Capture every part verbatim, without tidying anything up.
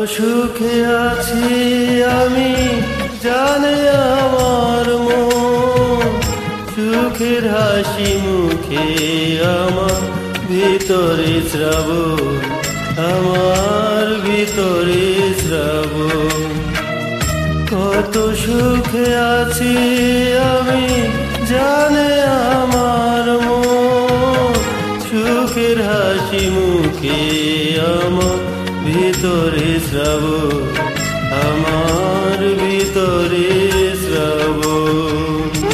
সুখে আছি আমি জানে আমার মন, সুখের হাসি মুখে আমার ভিতরে শ্রাবণ, আমার ভিতরে শ্রাবণ। কত সুখে আছি আমি জানে আমার মন, সুখের হাসি মুখে আমার ভিতরে শ্রাবণ, আমার ভিতরে শ্রাবণ।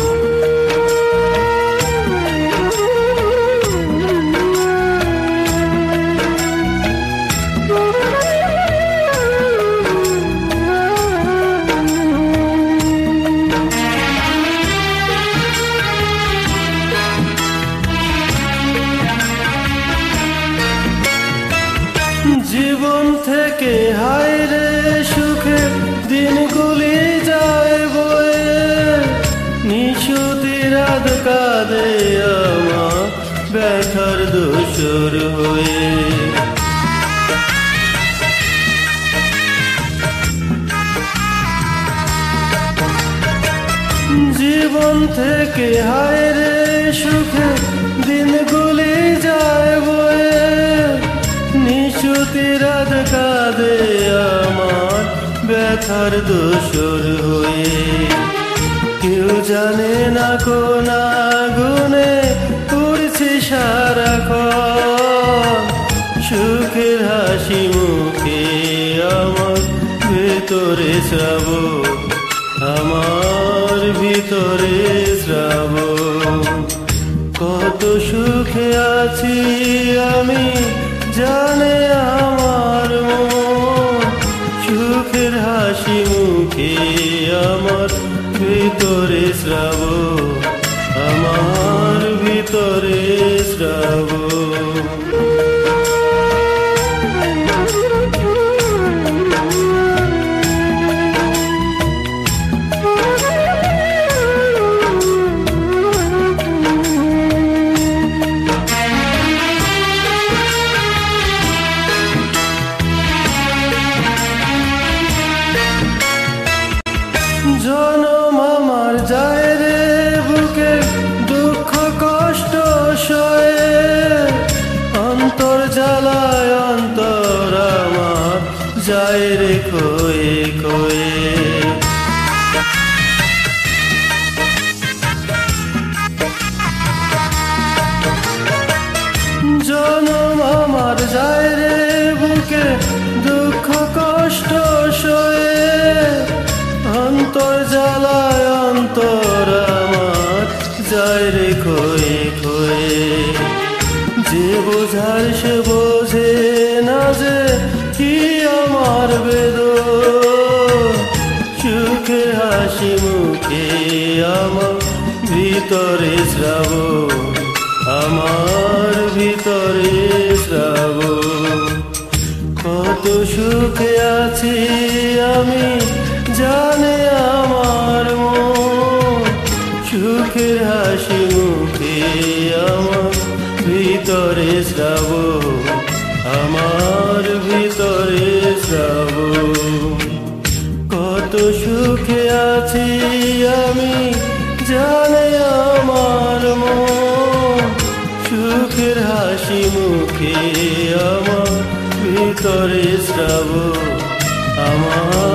জীবন থেকে হায় রে সুখে দিনগুলি যায় বয়ে, নিশুতি রাত কাঁদে আমার ব্যথার দোসর হয়ে। জীবন থেকে হায় রে সুখে দিনগুলি যায় বয়ে, নিশুতি রাত কাঁদে আমার ব্যথার দোসর হয়ে। কেউ জানে না কোন আগুনে পুড়ছে সারাক্ষণ, সুখের হাসি মুখে আমার ভিতরে শ্রাবণ, আমার ভিতরে শ্রাবণ। কত সুখে আছি আমি জানে আমার মন, সুখের হাসি মুখে আমার ভিতরে শ্রাবণ, আমার ভিতরে শ্রাবণ। জনম আমার যায় রে বুকে দুঃখ কষ্ট সয়ে, অন্তর জ্বালায় অন্তর আমার যায় রে খয়ে খয়ে। জনম আমার যায় রে বুকে দুঃখ কষ্ট সয়ে, অন্তর জ্বালায় অন্তর আমার যায় রে খয়ে খয়ে। যে বোঝার সে বোঝে না যে কি আমার বেদন, সুখের হাসি মুখে আমার ভিতরে শ্রাবণ, আমার ভিতরে শ্রাবণ। কত সুখে আছি আমি জানে আমার মন, সুখের হাসি মুখে আমার ভিতরে শ্রাবণ, আমার ভিতরে শ্রাবণ। কত সুখে আছি আমি জানে আমার মন, সুখের হাসি মুখে আমার ভিতরে শ্রাবণ, আমার